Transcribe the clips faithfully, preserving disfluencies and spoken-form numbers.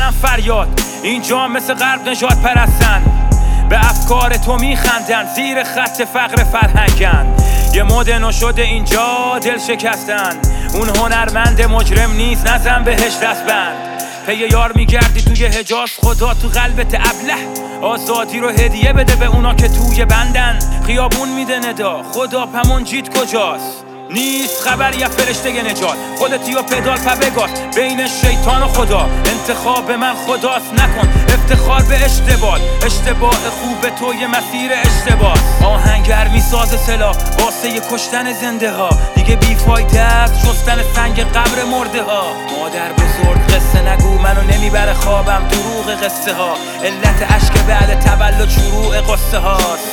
میزنن فریاد. اینجا مثل غرب نجات پرستن، به افکار تو میخندن، زیر خط فقر فرهنگن. یه مد نشده اینجا دل شکستن، اون هنرمند مجرم نیست نزن بهش دست بند. پی یار میگردی توی حجاز، خدا تو قلبت ابله. آزادی رو هدیه بده به اونا که توی بندن. خیابون میده ندا خدا پمون جیت کجاست؟ نیست خبر یا فرشته نجات، خودتی و پدال پا بگاز بین شیطان و خدا. انتخاب من خداست نکن افتخار به اشتباه، اشتباه خوب تو یه مسیر اشتباه. آهنگر میسازه سلاح واسه یه کشتن زنده ها، دیگه بیفایده است جستن سنگ قبر مرده ها. مادر بزرگ قصه نگو منو نمیبره خوابم، دروغ قصه ها علت عشق بعد تولد شروع قصه هاست.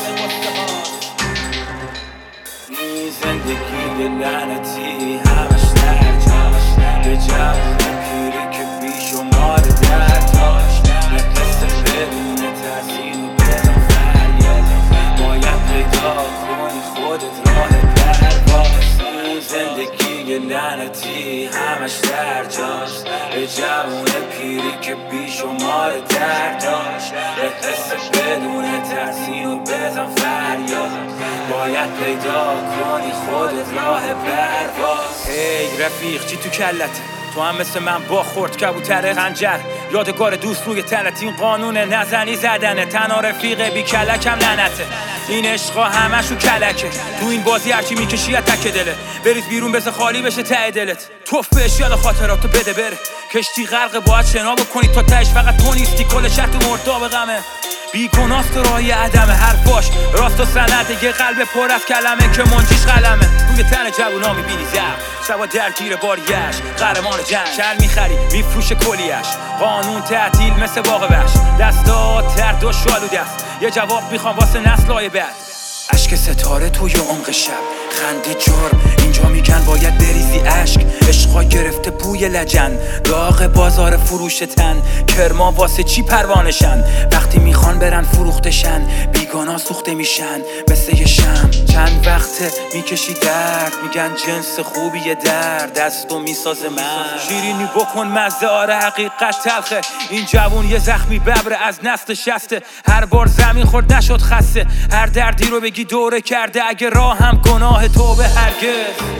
زندگی لعنتی همش درجاش، یه جوون پیری که بیشمار درد داشت. نفس بدون تحسین و بدون فریاد، باید پیدا کنی خودت راه پرواز. زندگی لعنتی همش درجاش، یه جوون پیری که بیشمار درد داشت. نفس بدون تحسین و بدون فریاد، باید پیدا کنی خودت راه پرواز. ای رفیق چی تو کلته؟ تو هم مثل من با خورد کبوتر خنجر، یادگار دوست روی تنت. این قانون نزنی زدنه، تنها رفیق بی کلکم لعنته. این عشقا همشو کلکه، تو این بازی هرچی میکشی از تک دله. بریز بیرون بس خالی بشه ته دلت، توفش یالا خاطراتو بده بره. کشتی غرق باید شنا بکنی تا تهش، فقط تو نیستی کل شرط مردا غمه. بیگناست راهی عدمه، حرفاش راست و سنده. یه قلب پر از کلمه که منجیش قلمه. روی تن جوونا میبینی زخم، شبا درگیر باریش. قهرمان جنگ چل میخری میفروشه کلیش. قانون تعطیل مثل باغ وحش، دستات ترد و شالو دست. یه جواب میخوام واسه نسلای بعد. اشک ستاره توی عمق شب، خنده جرم اینجا میگن باید بریزی اشک. عشقا گرفته بوی لجن، داغ بازار فروشتن. کرما واسه چی پروانشن، وقتی میخوان برن فروختشن. بیگانا سوخته میشن مثل یه شم. چند وقته میکشی درد، میگن جنس خوبیه درد دستو میسازه من. شیرینی بکن مزه آره حقیقت تلخه. این جوون یه زخمی ببره از نسل شسته. هر بار زمین خورد نشد خسته، هر دردی رو بگی دوره کرده. اگه راه هم گناه توبه هرگز